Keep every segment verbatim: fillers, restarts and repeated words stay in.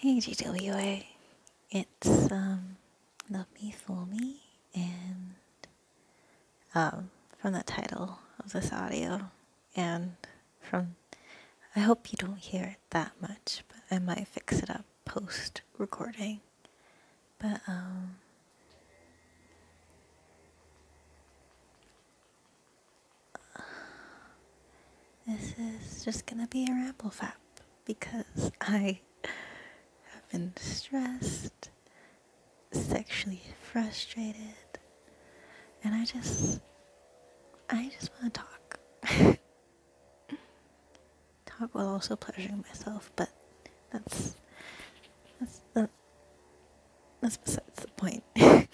Hey G W A, it's um, Love Me Fool Me, and um, from the title of this audio, and from, I hope you don't hear it that much, but I might fix it up post recording. But um, this is just gonna be a ramble fap because I have been stressed, sexually frustrated, and I just, I just want to talk. Talk while also pleasuring myself, but that's that's that, that's besides the point.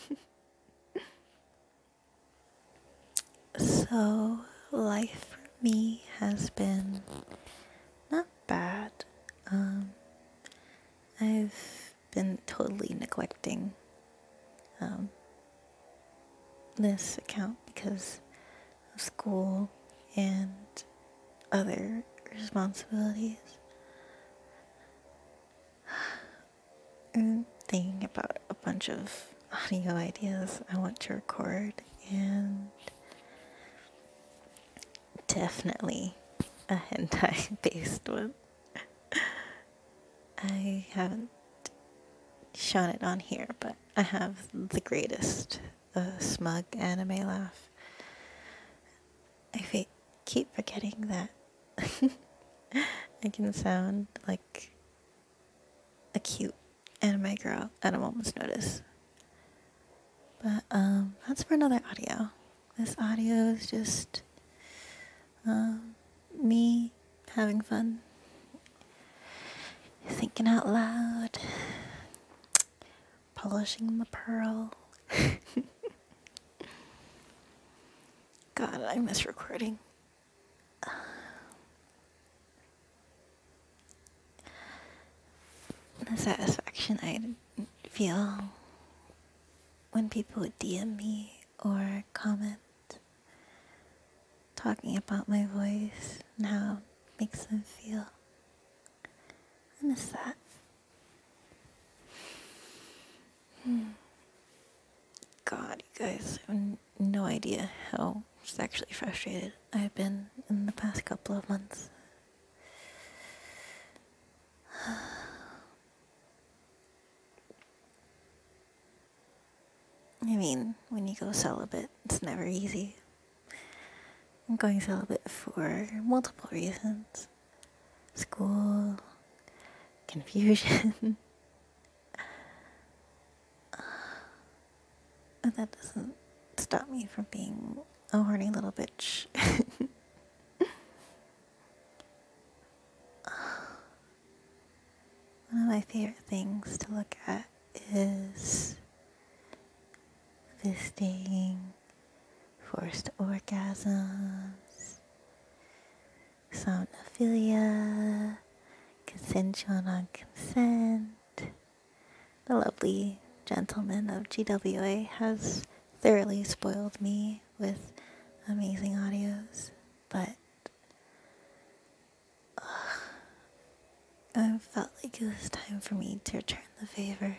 So life for me has been not bad. Um, I've been totally neglecting um, this account because of school and other responsibilities. I'm thinking about a bunch of audio ideas I want to record, and definitely a hentai based one. I haven't shown it on here, but I have the greatest uh, smug anime laugh. I fa- keep forgetting that I can sound like a cute anime girl at a moment's notice. But um, that's for another audio. This audio is just um, me having fun, thinking out loud, polishing the pearl. God, I miss recording. The satisfaction I feel when people would D M me or comment talking about my voice and how it makes them feel. I miss that. Hmm. God, you guys have no idea how sexually frustrated I've been in the past couple of months. I mean, when you go celibate, it's never easy. I'm going celibate for multiple reasons. School, confusion. But that doesn't stop me from being a horny little bitch. One of my favorite things to look at is fisting, forced orgasms, somnophilia, consensual non-consent. The lovely gentleman of G W A has thoroughly spoiled me with amazing audios, but uh, I felt like it was time for me to return the favor.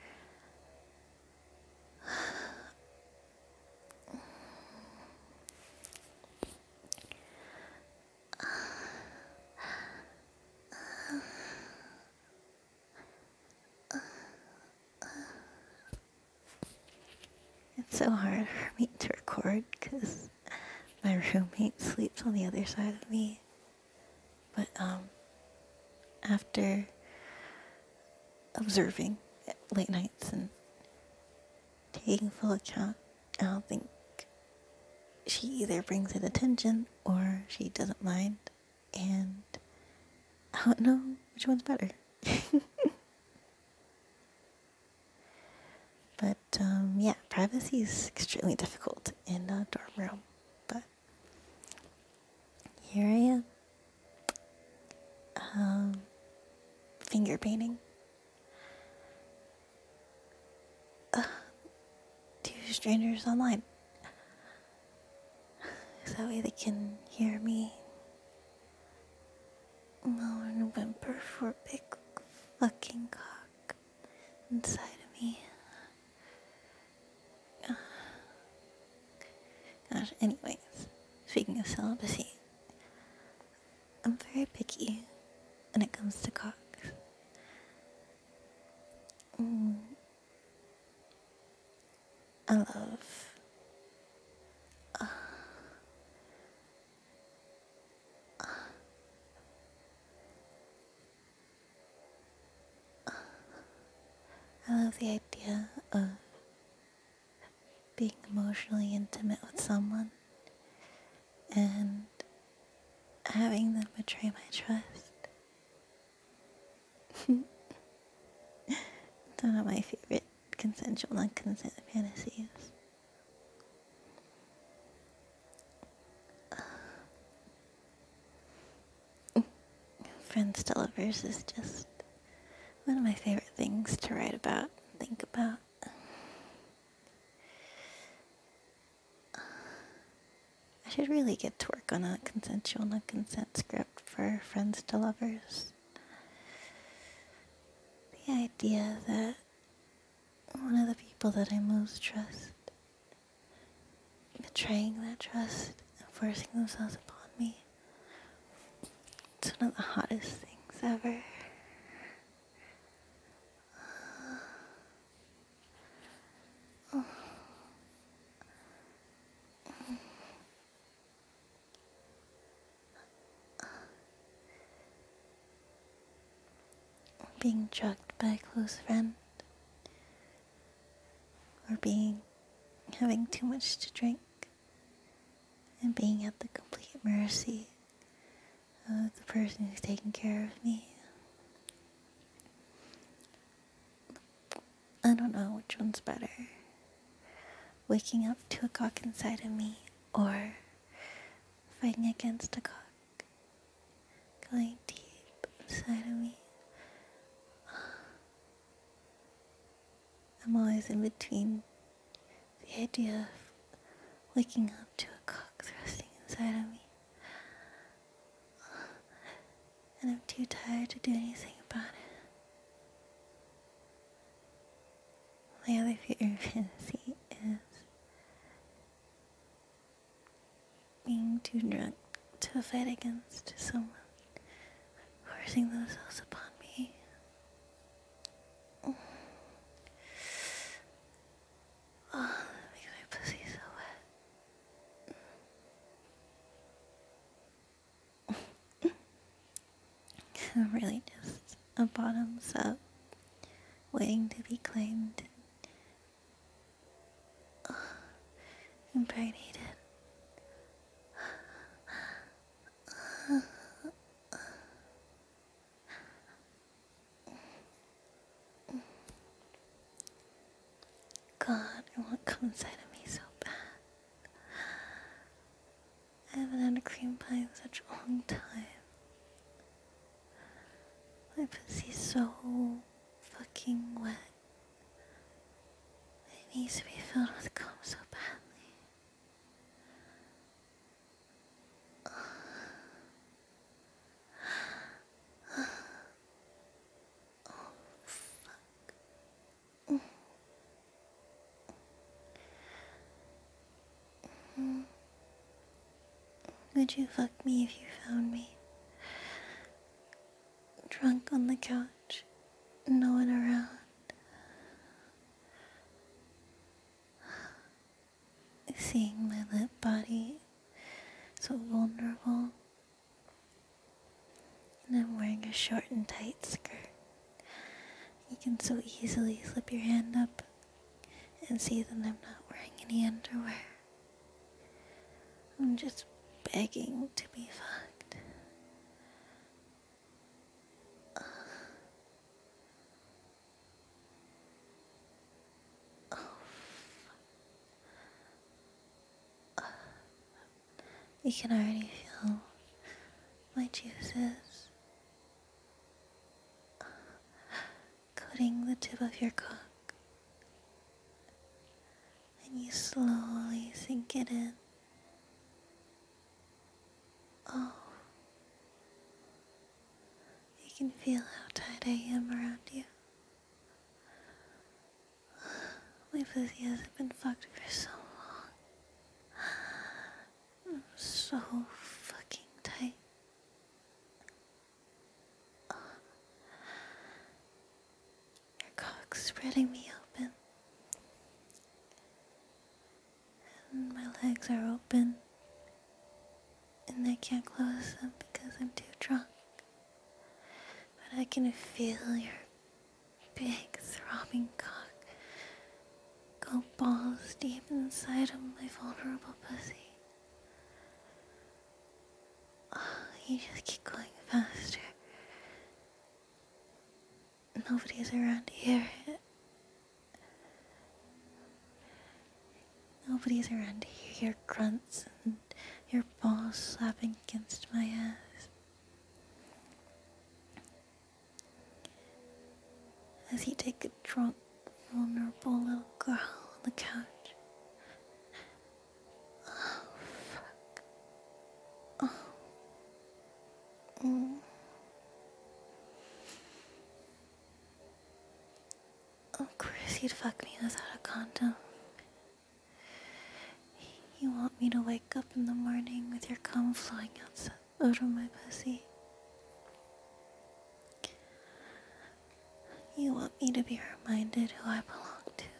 It's so hard for me to record because my roommate sleeps on the other side of me. But um, after observing late nights and taking full account, I don't think she either brings it attention or she doesn't mind. And I don't know which one's better. But um, yeah, privacy is extremely difficult in a dorm room. But here I am, um, finger painting. Uh, two strangers online. So that way they can hear me moan and whimper for a big fucking cock. inside of me. Gosh, anyways, speaking of celibacy, I'm very picky when it comes to cocks. Mm, I love uh, I love the idea of being emotionally intimate with someone and having them betray my trust. It's one of my favorite consensual non-consent fantasies. Friends to lovers is just one of my favorite things to write about, think about. I should really get to work on a consensual non-consent script for friends to lovers. The idea that one of the people that I most trust betraying that trust and forcing themselves upon me. It's one of the hottest things ever. Oh. Being drugged by a close friend, or being having too much to drink and being at the complete mercy of the person who's taking care of me. I don't know which one's better. Waking up to a cock inside of me, or fighting against a cock going deep inside of me. I'm always in between the idea of waking up to a cock thrusting inside of me, and I'm too tired to do anything about it. My other favorite fantasy is being too drunk to fight against someone forcing themselves upon me. Oh, that makes my pussy so wet. I'm really just a bottoms up, waiting to be claimed, uh, impregnated. God, I want to come inside of me so bad. I haven't had a cream pie in such a long time. My pussy's so fucking wet. It needs to be filled with cum so badly. Oh, fuck. Mm. Would you fuck me if you found me drunk on the couch, no one around, seeing my lit body so vulnerable, and I'm wearing a short and tight skirt? You can so easily slip your hand up and see that I'm not wearing any underwear. I'm just begging to be fucked. You can already feel my juices coating the tip of your cock, and you slowly sink it in. Oh, you can feel how tight I am around you. pussy hasn't been fucked for so long. I'm so fucking tight. Your cock's spreading me open. And my legs are open. And I can't close them because I'm too drunk. But I can feel your big throbbing cock go balls deep inside of my vulnerable pussy. Oh, you just keep going faster. Nobody's around to hear it. Nobody's around to hear your grunts and your balls slapping against my ass. As you take a drunk, vulnerable little girl on the couch. Oh, fuck. Oh. Mm. Of course you'd fuck me without a condom. You want me to wake up in the morning with your cum flowing outside, out of my pussy. You want me to be reminded who I belong to.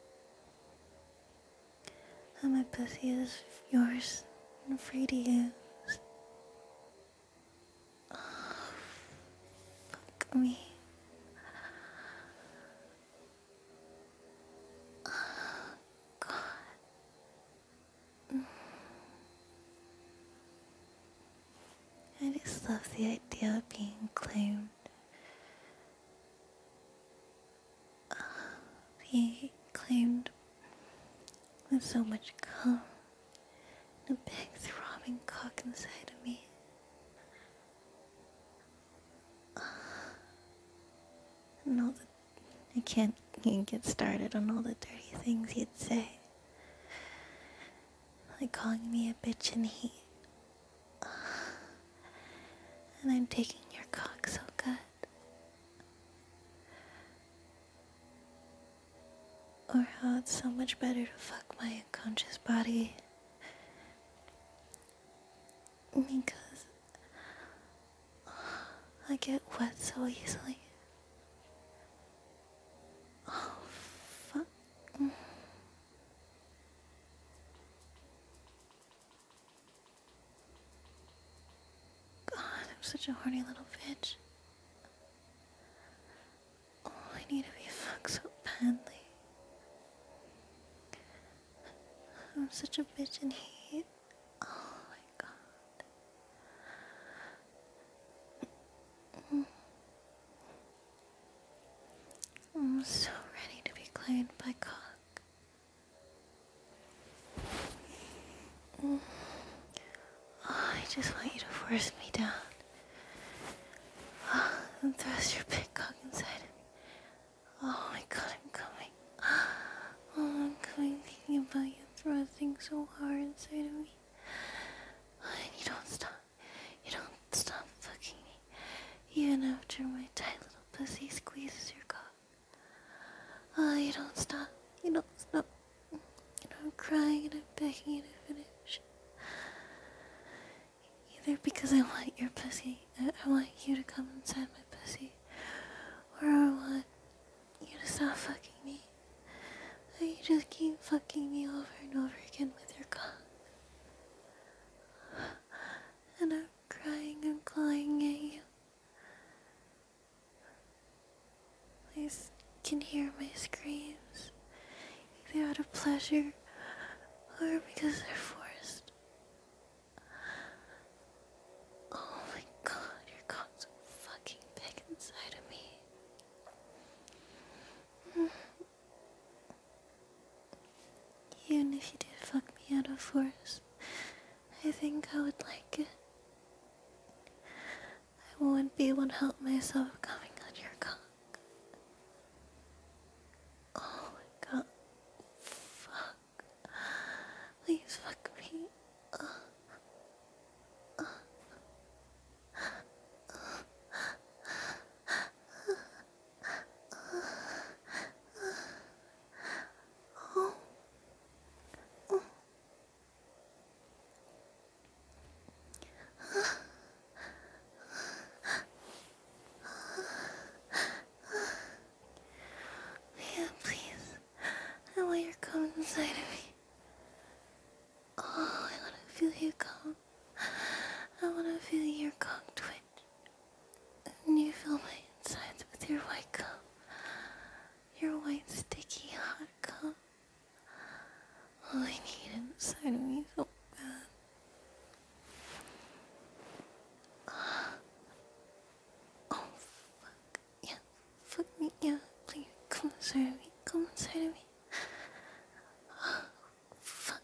That my pussy is yours and free to use. Oh, fuck me. Oh, God. I just love the idea of being claimed. Uh, being claimed with so much cum and a big throbbing cock inside of me. Uh, and all the, I can't even get started on all the dirty things he'd say. Like calling me a bitch in heat. Uh, and I'm taking your cock so good. Or how it's so much better to fuck my unconscious body. Because I get wet so easily. Oh, fuck. God, I'm such a horny little bitch. Oh, I need to be fucked so badly. I'm such a bitch in heat. Oh my God. Mm. I'm so ready to be claimed by cock. Mm. Oh, I just want you to force me down. Oh, and thrust your big cock inside of me. Oh my God, I'm coming. Oh, I'm coming thinking about you thrusting so hard inside of me. And you don't stop. You don't stop fucking me. Even after my tight little pussy squeezes your cock. Oh, you don't stop. You don't stop. And I'm crying and I'm begging you to finish. Either because I want your pussy, I, I want you to come inside my pussy, or I want you to stop fucking me. Or you just keep fucking me over and over again with your cock. And I'm crying and clawing at you. I can hear my screams, either out of pleasure or because they're forced. Oh my God, your cock's so fucking big inside of me. Mm. Even if you did fuck me out of force, I think I would like it. I wouldn't be able to help myself coming on your cock. Oh my God. Fuck. Please fuck me. Uh, uh, inside of me. Come inside of me. Fuck.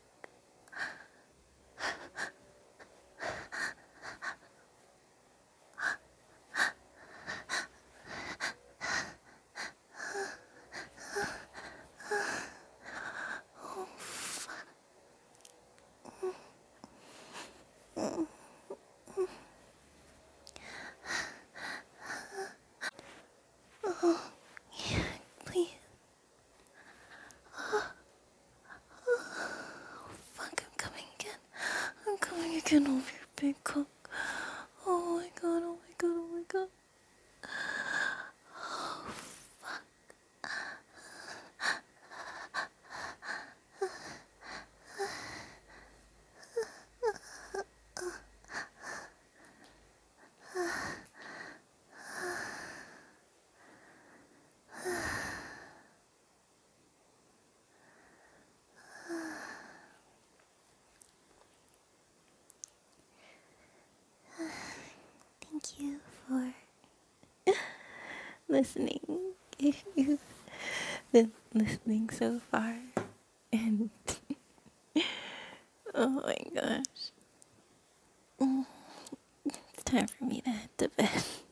Oh, fuck. Oh, yeah, please. Fuck, I'm coming again. I'm coming again over your big cock. Oh my god, oh my god, oh my god. Oh, fuck. Thank you for listening. If you've been listening so far. And oh my gosh. It's time for me to head to bed.